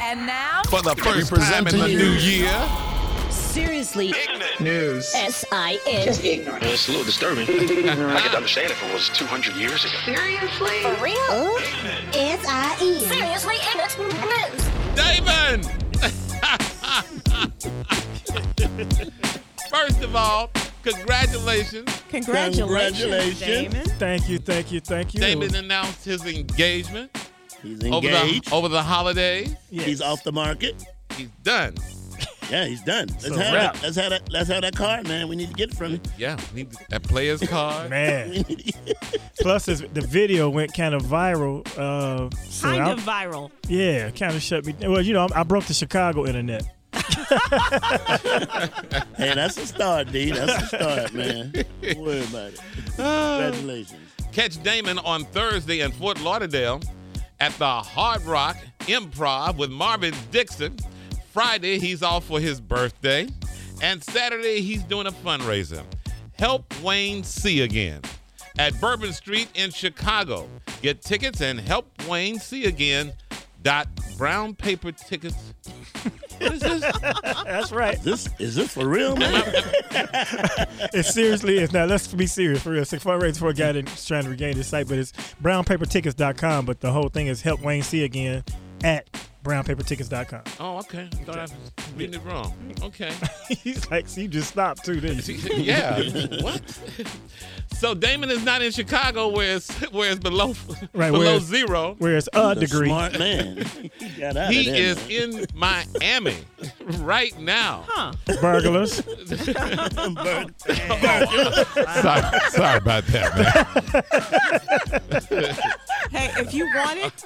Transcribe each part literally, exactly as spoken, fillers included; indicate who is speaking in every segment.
Speaker 1: And now,
Speaker 2: for the first time in the new year,
Speaker 3: Seriously
Speaker 4: Ignorant
Speaker 3: news.
Speaker 5: S I N.
Speaker 6: Just ignorant.
Speaker 4: Well, it's a little disturbing. I could understand if it was two hundred years ago.
Speaker 6: Seriously?
Speaker 5: For real? S I N. Seriously ignorant news.
Speaker 2: Damon. First of all, congratulations.
Speaker 1: congratulations,
Speaker 7: Congratulations.
Speaker 1: Damon.
Speaker 7: Thank you, thank you, thank you.
Speaker 2: Damon announced his engagement
Speaker 7: He's
Speaker 2: over
Speaker 7: engaged.
Speaker 2: the, over the holidays.
Speaker 7: Yes.
Speaker 8: He's off the market.
Speaker 2: He's done.
Speaker 8: Yeah, he's done. Let's
Speaker 7: So
Speaker 8: have
Speaker 7: wrap.
Speaker 8: that. Let's have that. Let's have that card, man. We need to get it from him.
Speaker 2: Yeah, need that player's card.
Speaker 7: Man. Plus, this, the video went kind of viral. Uh, so
Speaker 1: Kind
Speaker 7: I-
Speaker 1: of viral.
Speaker 7: Yeah, kind of shut me down. Well, you know, I, I broke the Chicago internet.
Speaker 8: Hey, that's a start, D. That's a start, man. Don't worry about it. Congratulations.
Speaker 2: Catch Damon on Thursday in Fort Lauderdale at the Hard Rock Improv with Marvin Dixon. Friday, he's off for his birthday. And Saturday, he's doing a fundraiser. Help Wayne See Again at Bourbon Street in Chicago. Get tickets and help Wayne See Again dot brown paper tickets. What is this?
Speaker 7: That's right.
Speaker 8: This is this for real, man?
Speaker 7: It seriously is. Now, let's be serious for real. It's a fundraiser for a guy that's trying to regain his sight, but it's brown paper tickets dot com. But the whole thing is Help Wayne See Again at brown paper tickets dot com.
Speaker 2: Oh, okay. I thought I was reading it wrong. Okay.
Speaker 7: He's like, see, you just stopped too, didn't you?
Speaker 2: Yeah. What? So Damon is not in Chicago where it's, where it's below,
Speaker 7: Right,
Speaker 2: below
Speaker 7: where it's-
Speaker 2: zero.
Speaker 7: Where it's a
Speaker 8: The
Speaker 7: degree.
Speaker 8: smart man. He got out
Speaker 2: He
Speaker 8: of there,
Speaker 2: is
Speaker 8: man.
Speaker 2: in Miami right now.
Speaker 1: Huh.
Speaker 7: Burglars.
Speaker 2: sorry, sorry about that, man.
Speaker 1: Hey, if you want it,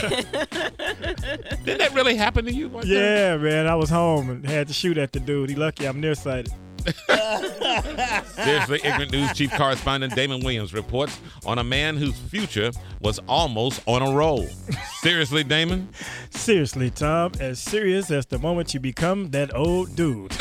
Speaker 2: Did that really happen to you one time?
Speaker 7: Yeah, man. I was home and had to shoot at the dude. He lucky I'm nearsighted.
Speaker 2: Seriously Ignorant News Chief Correspondent Damon Williams reports on a man whose future was almost on a roll. Seriously, Damon?
Speaker 7: Seriously, Tom, as serious as the moment you become that old dude.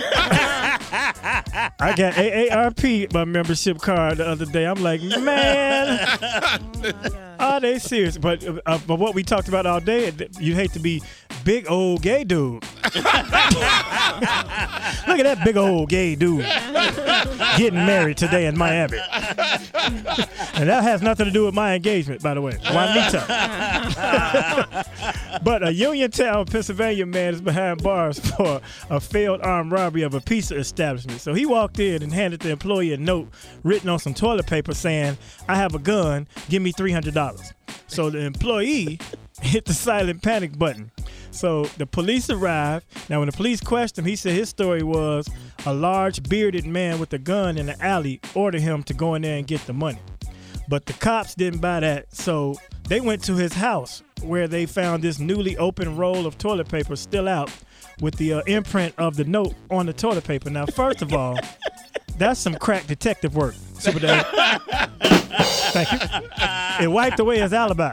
Speaker 7: I got A A R P, my membership card, the other day. I'm like, man, are they serious? But, uh, but what we talked about all day, you hate to be big old gay dude. Look at that big old gay dude getting married today in Miami. And that has nothing to do with my engagement, by the way. Juanita. But a Uniontown, Pennsylvania man is behind bars for a failed armed robbery of a pizza establishment. So he walked in and handed the employee a note written on some toilet paper saying, I have a gun, give me three hundred dollars. So the employee hit the silent panic button. So the police arrived. Now, when the police questioned him, he said his story was a large bearded man with a gun in the alley ordered him to go in there and get the money. But the cops didn't buy that, so they went to his house where they found this newly opened roll of toilet paper still out with the uh, imprint of the note on the toilet paper. Now, first of all, that's some crack detective work, Super Dave. Thank you. It wiped away his alibi.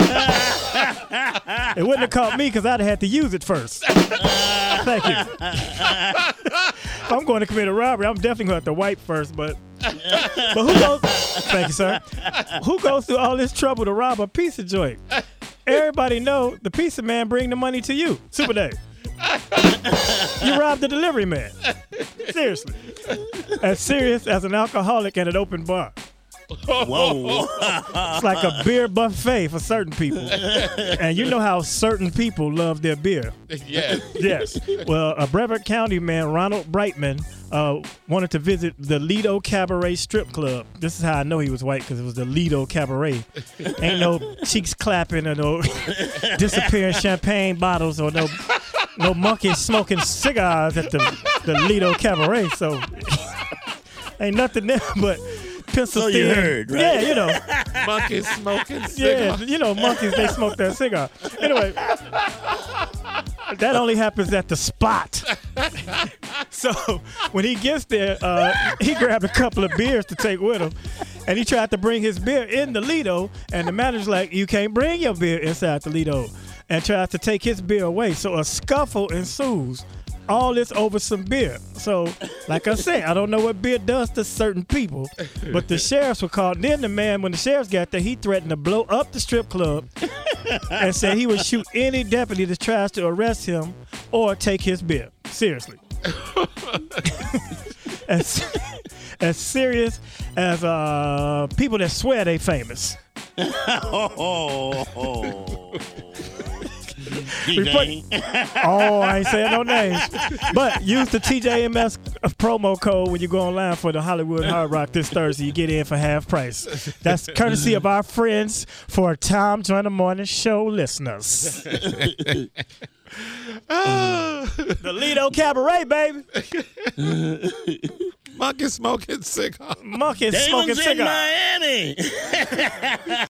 Speaker 7: It wouldn't have caught me because I'd have had to use it first. Thank you. If I'm going to commit a robbery, I'm definitely going to have to wipe first, but but who goes thank you, sir. Who goes through all this trouble to rob a pizza joint? Everybody know the pizza man bring the money to you. Super Dave. You robbed the delivery man. Seriously. As serious as an alcoholic at an open bar.
Speaker 8: Whoa.
Speaker 7: It's like a beer buffet for certain people. And you know how certain people love their beer.
Speaker 2: Yes.
Speaker 7: Yes. Well, a Brevard County man, Ronald Brightman, uh, wanted to visit the Lido Cabaret Strip Club. This is how I know he was white, because it was the Lido Cabaret. Ain't no cheeks clapping or no disappearing champagne bottles or no no monkeys smoking cigars at the, the Lido Cabaret. So ain't nothing there but pencil
Speaker 8: So you
Speaker 7: thin.
Speaker 8: heard, right?
Speaker 7: Yeah, you know.
Speaker 2: Monkeys smoking
Speaker 7: Yeah,
Speaker 2: cigars.
Speaker 7: you know, monkeys, they smoke that cigar. Anyway, that only happens at the spot. So when he gets there, uh, he grabbed a couple of beers to take with him, and he tried to bring his beer in the Lido, and the manager's like, you can't bring your beer inside the Lido, and tries to take his beer away. So a scuffle ensues. All this over some beer. So, like I said, I don't know what beer does to certain people, but the sheriffs were called. Then the man, when the sheriffs got there, he threatened to blow up the strip club and said he would shoot any deputy that tries to arrest him or take his bill. Seriously. as, as serious as uh, people that swear they famous.
Speaker 8: oh, oh.
Speaker 7: Report- oh, I ain't saying no names. But use the T J M S promo code when you go online for the Hollywood Hard Rock this Thursday. You get in for half price. That's courtesy of our friends for Tom Joyner Morning Show listeners. The Lido Cabaret, baby.
Speaker 2: Monkey smoking cigar.
Speaker 7: Monkey
Speaker 8: Damon's
Speaker 7: smoking
Speaker 8: in
Speaker 7: cigar.
Speaker 8: Miami.